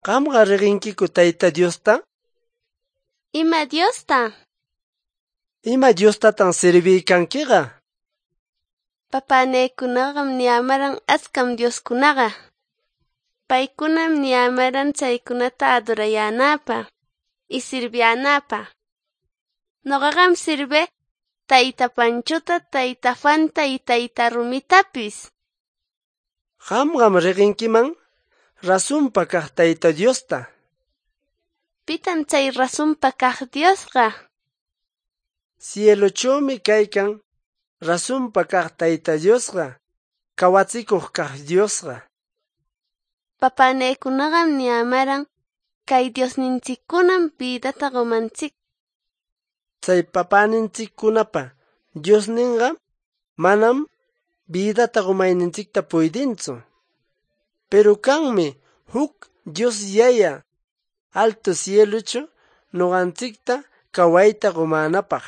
Qamqa riqinkiku Tayta Diosta? Ima Diosta? Ima Diostatan sirviykankiqa? Papanaykunaqam niyamaran askam Dioskunaqa. Paykunam niyamaran chaykunata adurayanapaq y sirviyanapaq. Noqaqam sirve Tayta Panchuta, Tayta Juanta y Tayta Rumitapis. Qamqam riqinkiman rasunpa kaq Tayta Diosta. Pitan chay rasunpa kaq Diosqa? Cielochawmi kaykan rasunpa kaq Tayta Diosqa, kawachikuq kaq Diosqa. Papanaykunaqam niyamaran kay Diosninchikkunam bidata qumanchik. Chay papaninchikkunapa Diosninqa manam bidata qumayninchikta puydintsu. Pero kanmi huk Dios Yaya alto cielochu nuqanchikta kawayta qumanapaq.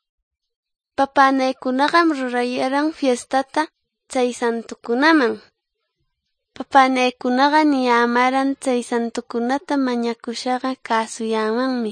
Papanaykunaqam rurayaran fiestata chay santukunaman. Papanaykunaqa niyamaran chay santukunata mañakushaqa kasuyamanmi.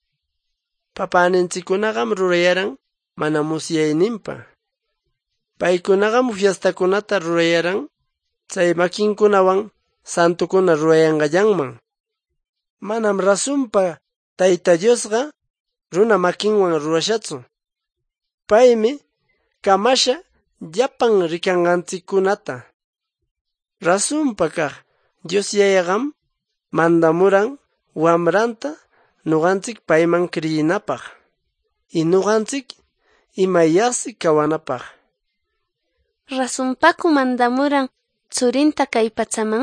Papaninchikkunaqam rurayaran mana musyayninpa. Paykunaqam fiestakunata rurayaran chay makinkunawan santukuna rurayanqallanman. Manam rasunpa Tayta Diosqa runa makinwan rurashatsu. Paymi kamasha llapan rikanqanchikkunata. Rasunpa kaq Dios Yayaqam mandamuran wamranta nuqanchik payman kriyinapaq y nuqanchik imayaqsi kawanapaq. Rasunpaku mandamuran churinta kay pachaman?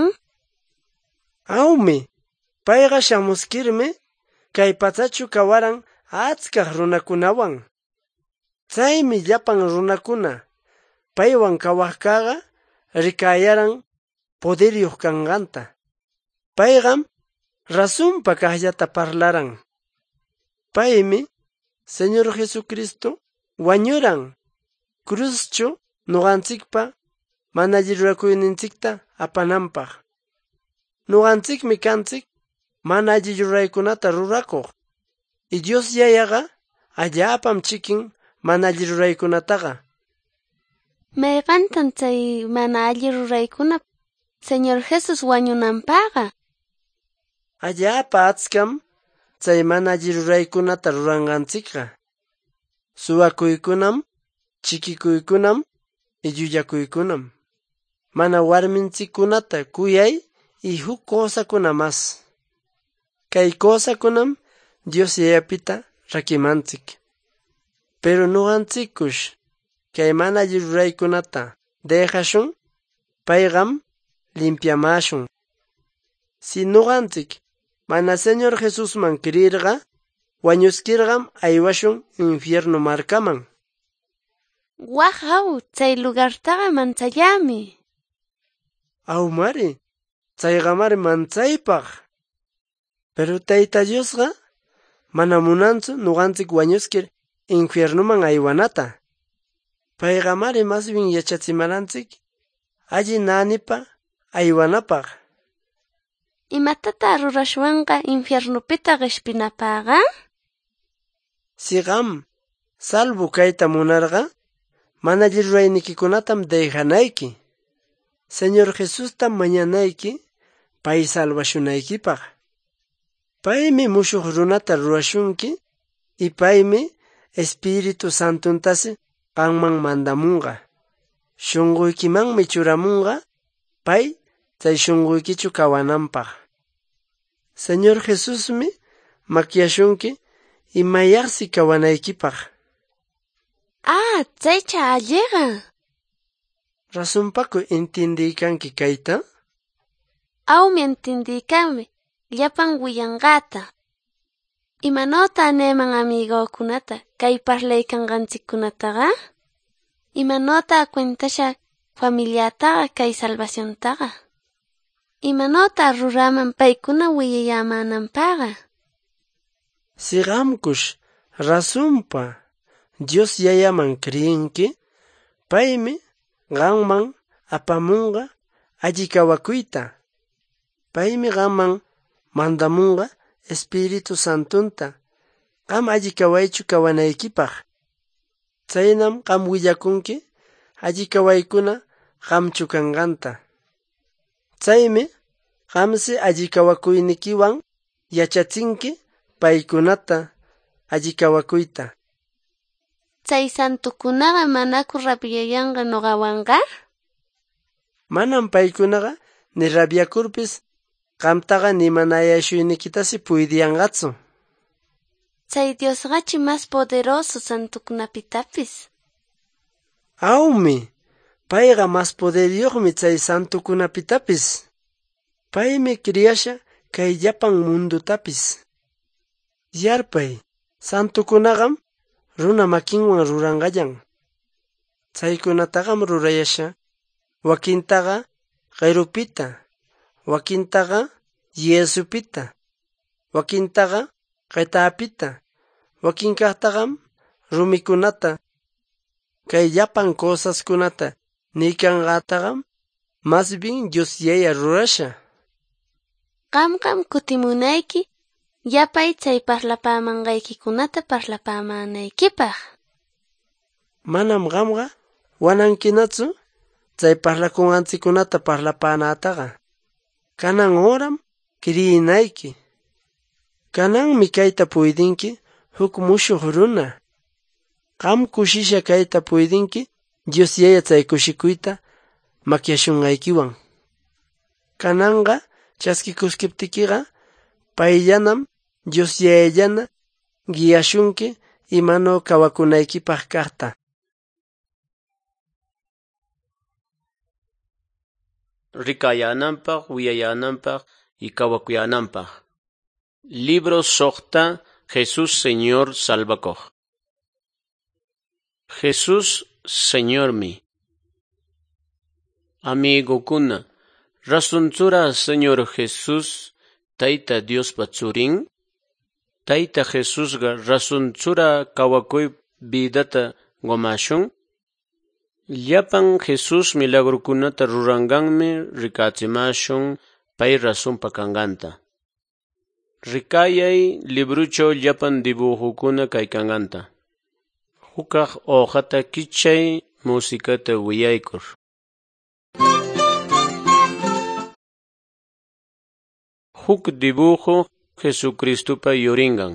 Awmi, payqa shamuskirmi kay pachachu kawaran achkaq runakunawan. Chaymi llapan runakuna paywan kawaqkaqa rikayaran poderyuq kanqanta. Payqam rasunpa kaqllata parlaran. Paymi Señor Jesucristo wañuran cruzchu nuqanchikpa mana alli rurakuyninchikta apananpaq. Nuqanchikmi kanchik mana alli ruraykunata rurakuq. Y Dios Yayaqa allapam chikin mana alli ruraykunataqa. Mayqantan chay mana alli ruraykuna Señor Jesus wañunanpaqa? Allapa achkam chay mana alli ruraykunata ruranqanchikqa. Suwakuykunam, chikikuykunam y llullakuykunam. Mana warminchikkunata kuyay y huk kosakuna mas. Kay kosakunam Dios Yayapita rakimanchik. Pero nuqanchikush kay mana alli ruraykunata dejashun, payqam limpiamashun. Si nuqanchik mana Señor Jesusman kriyirqa, wañuskirqam aywashun infierno markaman. Wahaw, chay lugartaqa manchallami. Aw mari, chayqa mari manchaypaq. Pero Tayta Diosqa mana munanchu nuqanchik wañuskir infiernoman aywanata. Payqa mari masbin yachachimaranchik alli nanipa aywanapaq. Imatata rurashwanqa infiernopita qishpinapaqa? Si qam salvo kayta munarqa, mana alli ruraynikikunatam dejanayki. Señor Jesustam mañanayki pay salvashunaykipaq. Paymi mushuq runata rurashunki y paymi Espiritu Santuntasi qanman mandamunqa. Shunquykimanmi churamunqa pay chay shunquykichu kawananpaq. Señor Jesusmi makyashunki imayaqsi kawanaykipaq. Chaycha alliqa. Rasunpaku intindiykanki kayta? Awmi intindiykanmi llapan wiyanqata. Imanota neman amigokunata kay parlaykanqanchikkunataqa? Imanota cuentasha familiataqa kay salvaciontaqa? Imanota ruraman paykuna wiyayamananpaqa? Si qamkush rasunpa Dios Yayaman kriyinki, paymi qanman apamunqa alli kawakuyta. Paymi qanman mandamunqa Espiritu Santunta qam alli kawaychu kawanaykipaq. Chaynam qam willakunki alli kawaykuna qamchu kanqanta. Chaymi qamsi alli kawakuynikiwan yachachinki paykunata alli kawakuyta. Chay santukunaqa manaku rabyayanqa nuqawanqa? Manam paykunaqa ni rabyakurpis qamtaqa nimanayashuynikitasi puydiyanqatsu. Chay Diosqachi mas poderoso santukunapitapis. Awmi, payqa mas poderyuqmi chay santukunapitapis. Paymi kriyasha kay llapan mundutapis. Yarpay, santukunaqam runa makinwan ruranqallan. Chaykunataqam rurayasha wakintaqa qirupita, wakintaqa yesupita, wakintaqa qitapita, wakinkaqtaqam rumikunata. Kay llapan cosaskunata niykanqataqam mas bien Dios yaya rurasha. Qamqam kutimunayki yapay chay parlapamanqaykikunata parlapamanaykipaq. Manam qamqa wanankinachu chay parlakunanchikkunata parlapanataqa. Kanan horam kriyinayki. Kananmi kayta puydinki huk mushuq runa. Qam kushisha kayta puydinki Dios yaya chay kushikuyta makyashunqaykiwan. Kananqa chaskikuskiptikiqa payllanam Dios yayallana guiyashunki imano kawakunaykipaq kaqta. Rikayananpaq, wiyayananpaq y kawakuyananpaq. Libro Soqta Jesús Señor Salvador. Jesús Señormi. Amigokuna, rasunchura Señor Jesús Tayta Dios Patsurin? Tayta Jesusga rasunchura kawakuy vidata gomashun? Llapan Jesus milagrukunata ruranganmi rikachimashun pay rasunpa kanganta. Rikayay librucho llapan dibujukuna kaykanganta. Hukaq hojata kichay musikata wiyaykur. Huk dibujo Jesucristupa yuringan.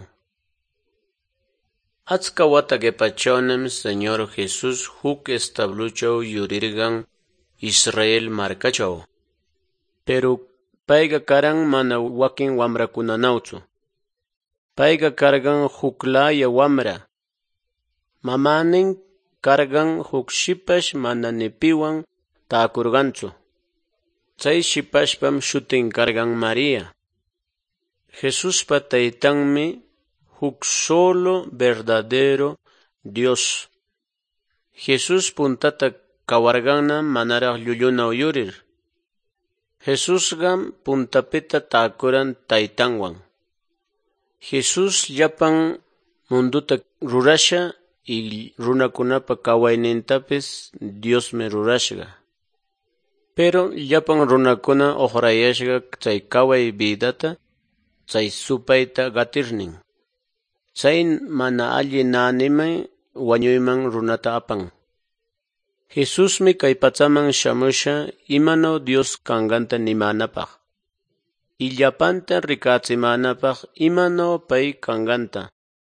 Achka wata gepachonem Señor Jesús huk establucho yurirgan Israel markachaw. Pero payga karan mana wakin wamrakunanawchu. Payga kargan huklaya wamra. Mamanin kargan huk shipash mana nipiwan taakurganchu. Chay shipashpam shutin kargan María. Jesuspa taytanmi huk solo verdadero Dios. Jesus puntata kawarganna manaraq llulluna yurir. Jesusqa puntapita taakuran taytanwan. Jesus llapan munduta rurasha y runakunapa kawaynintapis Diosmi rurashqa. Pero llapan runakuna uqrayashqa chay kaway vidata chay supayta gatirnin. Chay mana alli nanimay wañuyman runata apan. Jesusmi kay pachaman shamusha imano Dios kanganta nimanapaq. Y llapanta rikachimanapaq imano pay kanganta.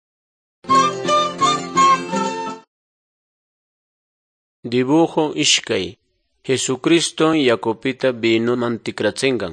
Dibujo ishkay. Jesucristo yakupita vinuman tikrachingan.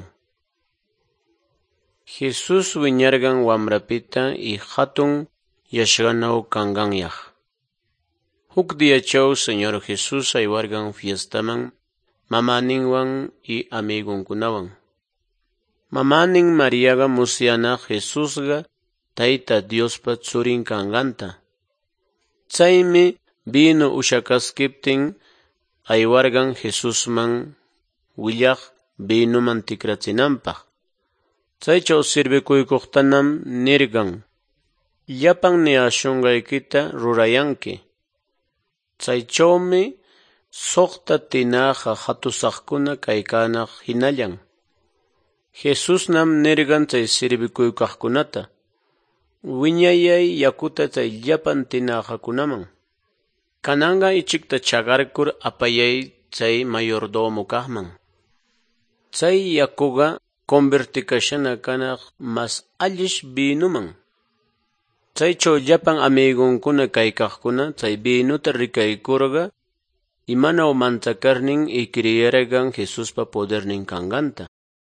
Jesus wiñargan wamrapita y hatun yashganaw kanganyaq. Huk diyachaw Señor Jesus aywargan fiestaman mamaninwan y amigunkunawan. Mamanin Mariaga musyanaq Jesusga Tayta Diospa tsurin kanganta. Chaymi vino ushakaskiptin aywargan Jesusman willaq vinuman tikrachinanpaq. Chaychaw sirvikuykuqtanam nirgan. Llapan niyashunqaykita rurayanki. Chaychawmi suqta tinaqa hatusaqkuna kaykanaq hinallan. Jesusnam nirgan chay sirvikuykaqkunata: wiñayay yakuta chay llapan tinaaqakunaman. Kananqa ichikta chakarkur apayay chay mayordomo kaqman. Chay yakuqa convertikashana kanaq mas allish binuman. Chaychaw llapan amigunkuna kaykaqkuna chay binuta rikaykurqa imanaw manchakarnin y criyarqan Jesuspa podernin kanqanta.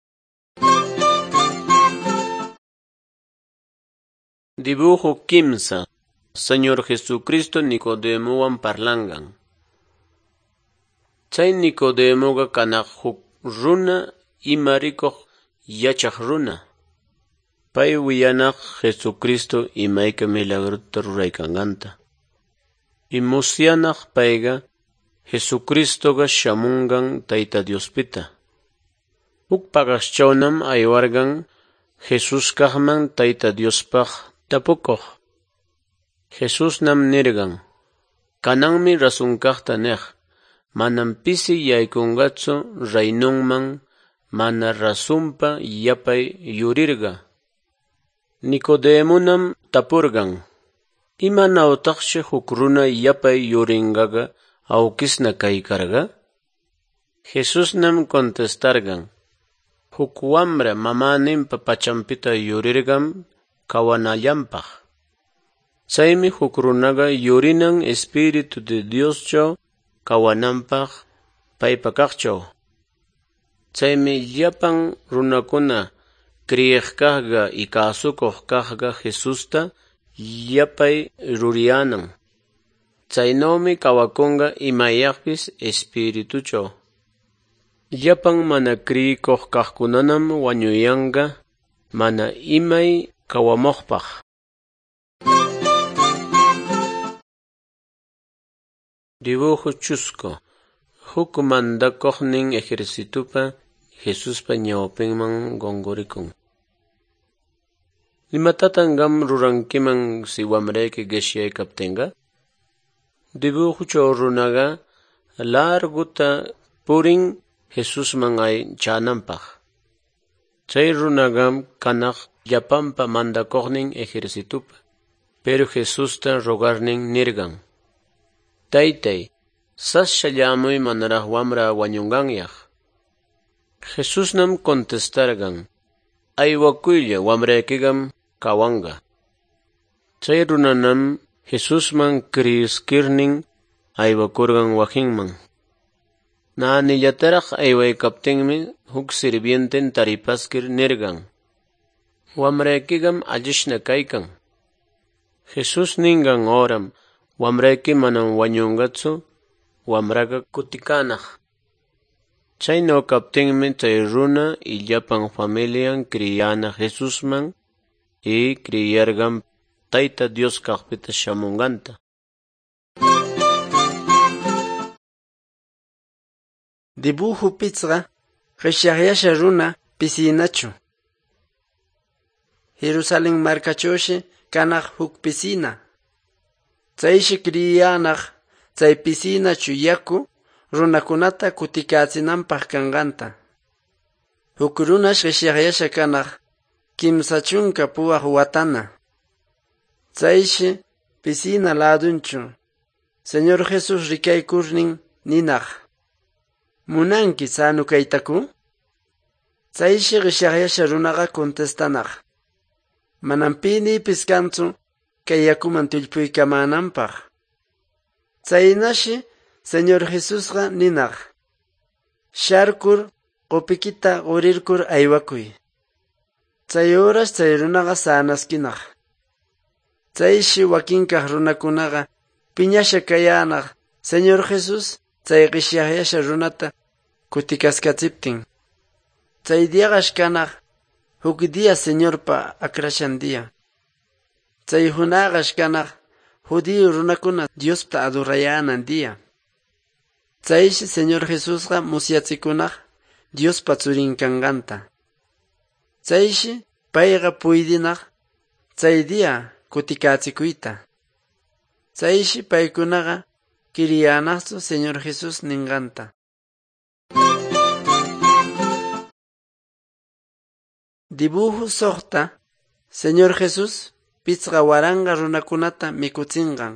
Dibujo 15. Señor Jesucristo Nicodemowan parlangan. Chay Nicodemoqa kanaq huk runa imarikuq yachaq runa. Pay wiyanaq Jesucristo imayka milagrota ruraykanqanta. Y musyanaq payqa Jesucristoqa shamungan Tayta Diospita. Huk paqaschawnam aywargan Jesus kaqman Tayta Diospaq tapukuq. Jesusnam nirgan: kananmi rasunkaqta niq, manam pisi yaykunqatsu raynunman mana rasunpa yapay yurirqa. Nicodemunam tapurgan: imanawtaqshi huk runa yapay yurinqaqa awkisna kaykarqa? Jesusnam contestargan: huk wamra mamaninpa pachanpita yurirqan kawanallanpaq. Chaymi huk runaqa yurinan Espíritu de Dioschaw kawananpaq paypa kaqchaw. Chaymi llapan runakuna kriyiq kaqqa y kasukuq kaqqa Jesusta yapay ruriyanan. Chaynawmi kawakunqa imayaqpis Espirituchaw. Llapan mana kriyikuq kaqkunanam wañuyanqa mana imay kawamuqpaq. Dibujo chusco. Huk mandakuqnin ejércitupa Jesuspa ñawpinman qunqurikun. Imatatan qam rurankiman si wamrayki qishyakaptinqa? Dibujochaw runaqa larguta purin Jesusman chaananpaq. Chay runaqam kanaq llapanpa mandakuqnin ejércitupa. Pero Jesusta rogarnin nirgan: Taytay, sashallamuy manaraq wamra wañunqanyaq. Jesusnam contestargan: aywakuylla, wamraykiqam kawanqa. Chay runanam Jesusman kriyiskirnin aywakurgan wakinman. Naanillataraq aywaykaptinmi huk sirvienten taripaskir nirgan: wamraykiqam allishna kaykan. Jesus ningan horam wamrayki manam wañunqatsu, wamraqa kutikanaq. Chaynaw kaptinmi chay runa y llapan familian kriyana Jesusman y kriyargan Tayta Dios kaqpita shamunqanta. Dibujo pichqa qishyaqyasha runa pisinachu. Jerusalén markachawshi kanaq huk pisina. Chayshi kriyanaq chay pisinachu yaku runakunata kutikachinanpaq kanqanta. Huk runash qishyaqyasha kanaq kimsa chunka puwaq watana. Chayshi pisina ladunchu Señor Jesus rikaykurnin ninaq: ¿munanki sanu kaytaku? Chayshi qishyaqyasha runaqa contestanaq: manam pinipis kanchu kay yakuman tullpuykamananpaq. Chaynashi Señor Jesusqa ninaq: sharkur qupikita qurirkur aywakuy. Chay horas chay runaqa sanaskinaq. Chayshi wakinkaq runakunaqa piñasha kayanaq Señor Jesus chay qishyaqyasha runata kutikaskachiptin. Chay diaqash kanaq huk dia Señorpa akrashan dia. Chay hunaqash kanaq judío runakuna Diosta adurayanan dia. Chayshi Señor Jesusqa musyachikunaq Diospa tsurin kanqanta. Chayshi payqa puydinaq chay dia kutikachikuyta. Chayshi paykunaqa kiriyanaqchu Señor Jesus ninqanta. Dibujo soqta Señor Jesús pichqa waranga runakunata mikutsinqan.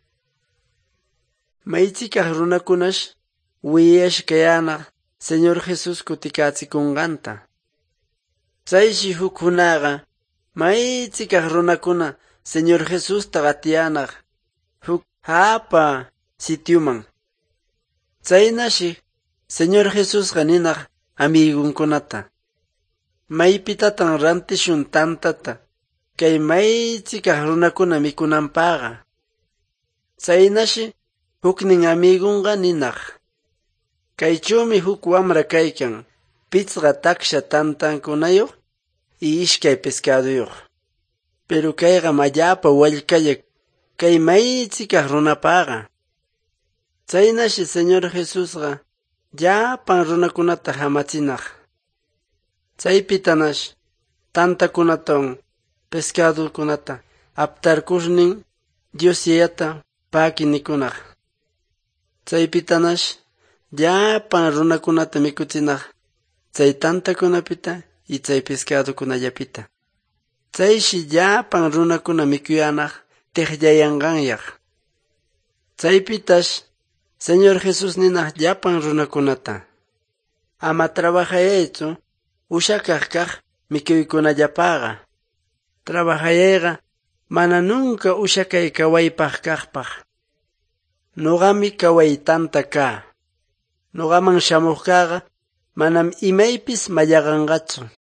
Maychikaq runakunash wiyashkayanaq Señor Jesús kutikachikunqanta. Chayshi huk hunaqa maychikaq runakuna Señor Jesús qatiyanaq huk hapa sitiuman. Chaynashi Señor Jesúsqa ninaq amigunkunata: maypitatan rantishun tantata kay maychikaq runakuna mikunanpaqa. Chaynashi huknin amigunqa ninaq: kaychumi huk wamra kaykan, pichqa taksha tantankunayuq y ishkay pescaduyuq. Pero kayqa mallapa wallkalla kay maychikaq runapaqa. Chaynashi Señor Jesusqa llapan runakunata hamachinaq. Chaypitanash tantakunatawan pescadukunata aptarkurnin Dios yayata paki nikunaq. Chaypitanash llapan runakunata mikuchinaq chay tantakunapita y chay pescadukunallapita. Chayshi llapan runakuna mikuyanaq tiqllayanqanyaq. Chaypitash Señor Jesús ninaq llapan runakunata: ama trabajayaychu ushakaq kaq mikuykunallapaqa. Trabajayayqa mana nunca ushakay kawaypaq kaqpaq. Nuqami kaway tanta kaa. Nuqaman shamuqkaqa manam imaypis mallaqanqachu.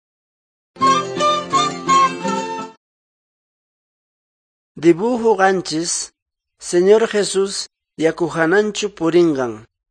Dibujo qanchis Señor Jesús yaku hananchu purinqan.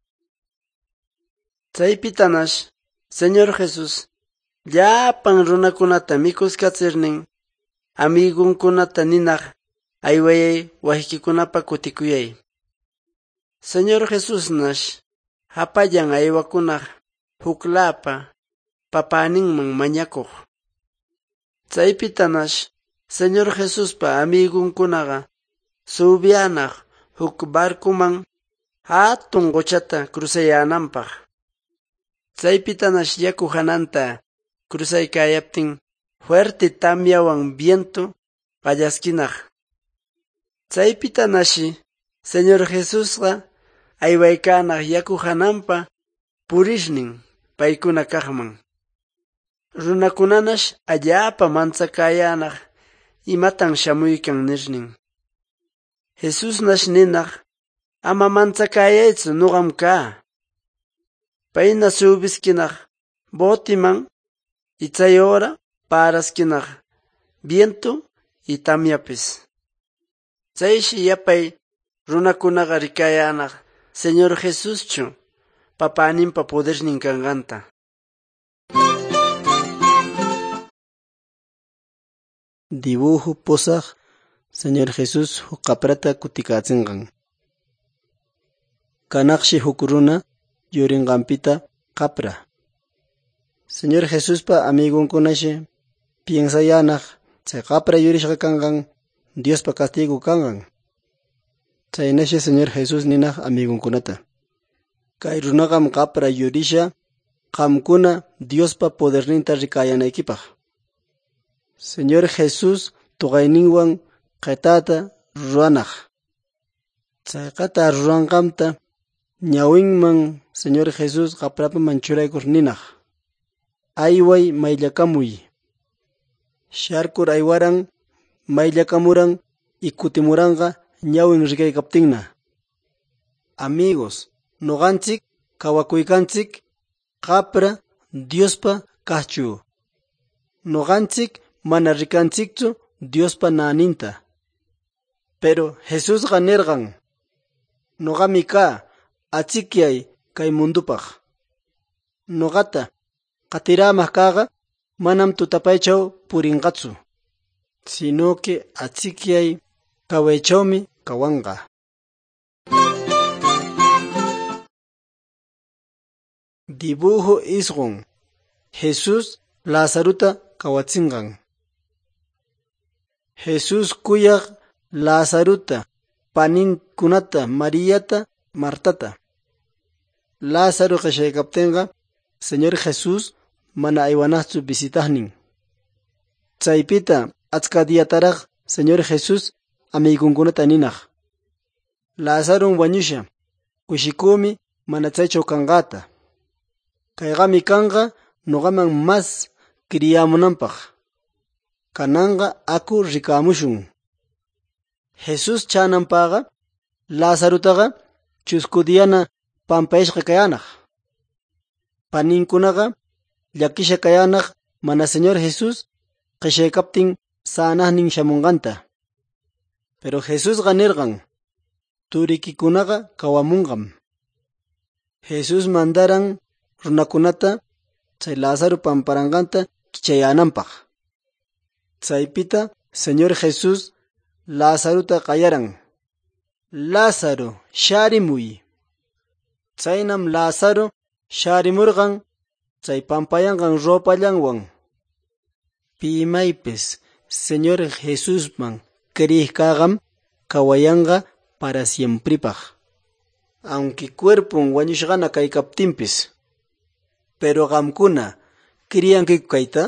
Chaypitanash Señor Jesús llapan runakunata mikuskachirnin amigunkunata ninaq: aywayay wasikikunapa kutikuyay. Señor Jesúsnash hapallan aywakunaq huklapa papaninman mañakuq. Chaypitanash Señor Jesuspa amigunkunaqa subyanaq huk barkuman hatun quchata cruzayananpaq. Chaypitanash yaku hananta cruzaykayaptin fuerte tamyawan viento qallaskinaq. Chaypitanashi Señor Jesusqa aywaykanaq yaku hananpa purishnin paykuna kaqman. Runakunanash allapa manchakayanaq imatan shamuykan nirnin. Jesusnash ninaq: ama manchakayaychu, nuqam kaa. Payna subiskinaq botiman y chay hora paraskinaq viento y tamyapis. Chayshi yapay runakunaqa rikayanaq Señor Jesuschu papaninpa podernin kanqanta. Dibujo posaq Señor Jesús huk qaprata kutikachinqan. Kanaqshi huk runa yurinqanpita qapra. Señor Jesuspa amigunkunashi piensayanaq chay qapra yurishqa kanqan Diospa castigo kanqan. Chaynashi Señor Jesús ninaq amigunkunata: kay runaqam qapra yurisha qamkuna Diospa poderninta rikayanaykipaq. Señor Jesús tuqayninwan qatata ruranaq. Chay qata ruranqamta ñawinman Señor Jesús qaprapaman churaykur ninaq: ayway mayllakamuy. Sharkur aywaran, mayllakamuran y kutimuranqa ñawin rikaykaptinna. Amigos, nuqanchik kawakuykanchik qapra Diospa kaqchu. Nuqanchik mana rikanchikchu Diospa naninta. Pero Jesusqa nirqan: nuqami kaa achikyay kay mundupaq. Nuqata qatiramaq kaqa manam tutapaychaw purinqachu, sino que achikyay kawaychawmi kawanqa. Dibujo isqun Jesús Lazaruta kawachinqan. Jesús kuyaq Lazaruta, paninkunata, Mariata, Martata. Lázaro qishaykaptinqa Señor Jesús mana aywanaqchu visitaqnin. Chaypita achka diyataraq Señor Jesus amigukunata ninaq: Lázaro wañusha, kushikumi mana chaychaw kanqata. Kayqami kanqa nuqaman mas kriyamunanpaq. Kananqa aku rikamushun. Jesus chananpaqa Lázarutaqa chusku diyana pampayashqa kayanaq. Paninkunaqa llakisha kayanaq mana Señor Jesus qishaykaptin sanaqnin shamunqanta. Pero Jesusqa nirqan: turikikunaqa kawamunqam. Jesus mandaran runakunata chay Lázaro pamparanqanta kichayananpaq. Chaypita Señor Jesus Lázaruta qayaran: Lázaro, sharimuy. Chaynam Lázaro sharimurqan chay pampayanqan ropallanwan. Pimaypis Señor Jesusman kriyiqqam kawayanqa para siempripaq. Aunque cuerpun wañushqana kaykaptinpis. Pero qamkuna kriyankiku kayta?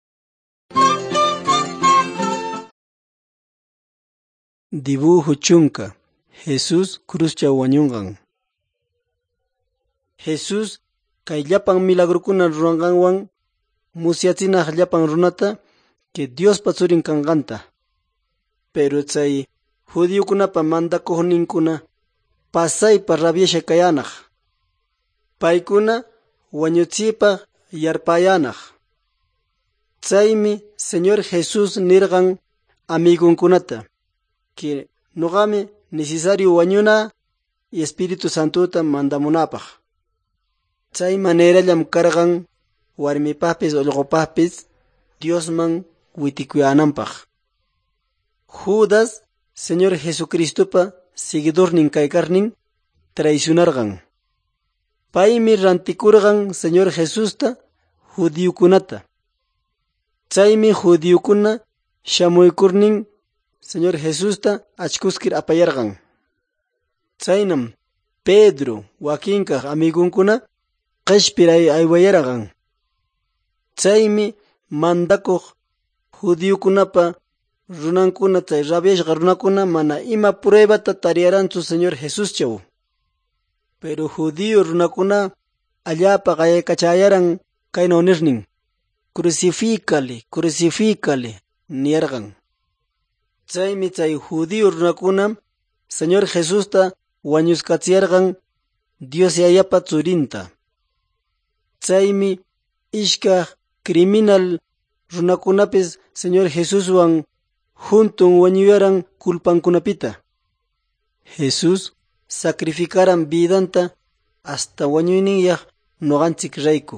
Dibujo chunka Jesus cruzchaw wañunqan. Jesus kay llapan milagrukuna ruranqanwan musyachinaq llapan runata que Diospa tsurin kanqanta. Pero chay judiokunapa mandakuqninkuna pasaypa rabiasha kayanaq. Paykuna wañuchiypaq yarpayanaq. Chaymi Señor Jesus nirqan amigunkunata que nuqami necesario wañuna y Espíritu Santuta mandamunapaq. Chay manerallam karqan warmipaqpis ullqupaqpis Diosman witikuyananpaq. Judas Señor Jesucristopa seguidornin kaykarnin traicionarqan. Paymi rantikurqan Señor Jesusta judiokunata. Chaymi judiokuna shamuykurnin Señor Jesusta achkuskir apayarqan. Chaynam Pedro wakinkaq amigunkuna qishpir aywayarqan. Chaymi mandakuq judiokunapa runankuna chay rabiashqa runakuna mana ima pruebata tariyarantsu Señor Jesuschaw. Pero judío runakuna allapa qayaykachaayaran kaynaw nirnin: crucifícale, crucifícale niyarqan. Chaymi chay judío runakuna Señor Jesusta wañuskachiyarqan Dios Yayapa tsurinta. Chaymi ishkaq criminal runakunapis Señor Jesuswan juntun wañuyaran culpankunapita. Jesus sacrificaran vidanta hasta wañuyninyaq nuqanchik rayku.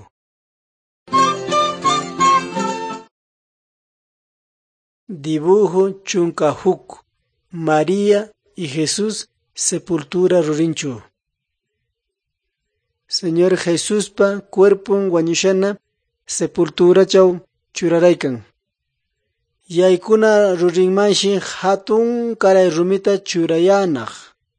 Dibujo chunka huk María y Jesús sepultura rurinchu. Señor Jesuspa cuerpun wañushana sepulturachaw churaraykan. Yaykuna rurinmanshi hatun karay rumita churayanaq.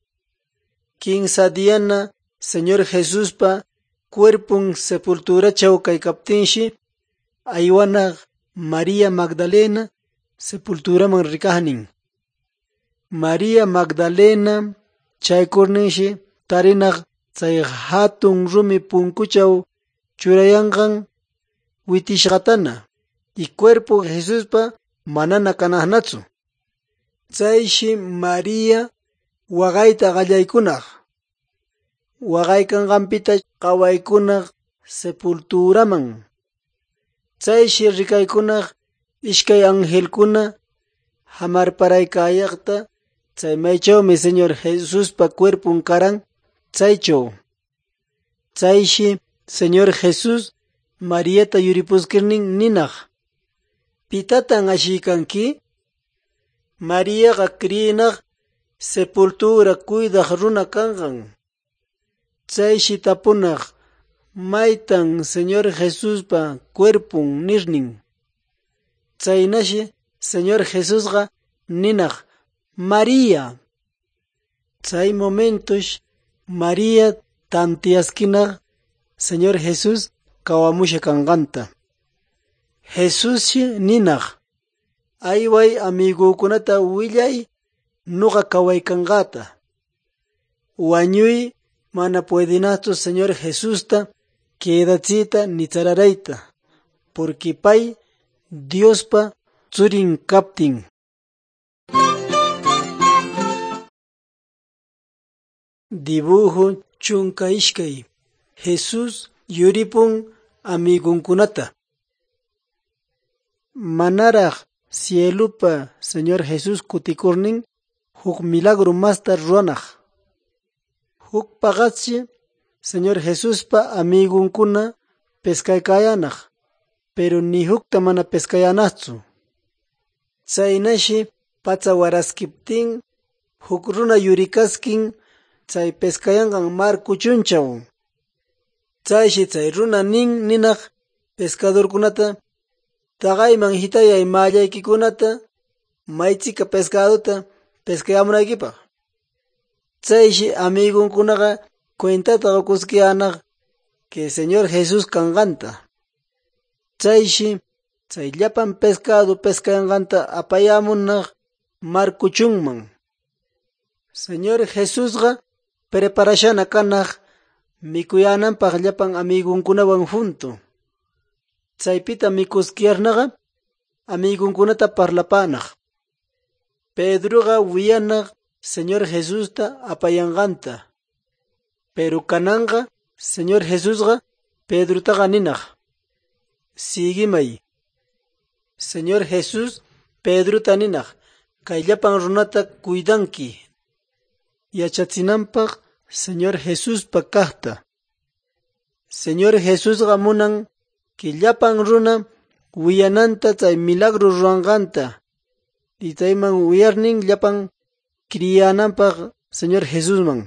15 diyana Señor Jesuspa cuerpun sepulturachaw kaykaptinshi aywanaq María Magdalena sepulturaman rikaqnin. María Magdalena chaykurninshi tarinaq chay hatun rumi punkuchaw churayanqan witishqatana y cuerpo Jesuspa manana kanaqnatsu. Chayshi María waqayta qallaykunaq. Waqaykanqanpita qawaykunaq sepulturaman. Chayshi rikaykunaq ishkay angelkuna hamarparaykayaqta chay maychawmi Señor Jesuspa cuerpun karan chaychaw. Chayshi Señor Jesús Mariata yuripuskirnin ninaq: ¿pitatan ashiykanki? Mariaqa kriyinaq sepultura kuydaq runa kanqan. Chayshi tapunaq: ¿maytan Señor Jesuspa cuerpun? nirnin. Chaynashi Señor Jesusqa ninaq: María. Chay momentosh María tantiyaskinaq Señor Jesús kawamusha kanqanta. Jesusshi ninaq: ayway amigukunata willay nuqa kawaykanqata. Wañuy mana puedinachu Señor Jesusta quedachita ni chararayta, porque pay Diospa tsurin kaptin. Dibujo chunka ishkay. Jesús yuripun amigunkunata. Manaraq cielupa Señor Jesús kutikurnin huk milagro masta ruanaq. Huk paqachi Señor Jesuspa amigunkuna pescaykayanaq, pero ni hukta mana pescayanaqchu. Chaynashi pacha waraskiptin huk runa yurikaskin chay pescayanqan mar kuchunchaw. Chayshi chay runa ninaq pescadorkunata, taqayman hitayay mallaykikunata maychika pescaduta pescayamunaykipaq. Chayshi amigunkunaqa cuentata qukuskiyanaq que Señor Jesús kanqanta. Chayshi chay llapan pescado pescayanqanta apayamunaq mar kuchunman. Señor Jesusqa preparashana kanaq mikuyananpaq llapan amigunkunawan junto. Chaypita mikuskiyarnaqa amigunkunata parlapanaq. Pedroqa wiyanaq Señor Jesusta apayanqanta. Pero kananqa Señor Jesusqa Pedrotaqa ninaq: Sigimay. Señor Jesús Pedrota ninaq: kay llapan runata cuidanki. Yachachinanpaq Señor Jesuspa kaqta. Señor Jesusqa munan que llapan runa wiyananta chay milagro ruranqanta, y chayman wiyarnin llapan kriyananpaq Señor Jesusman.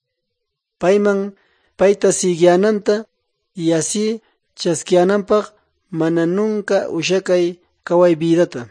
Payta siguiyananta y así chasquiyananpaq mana nunca ushakay kaway vidata.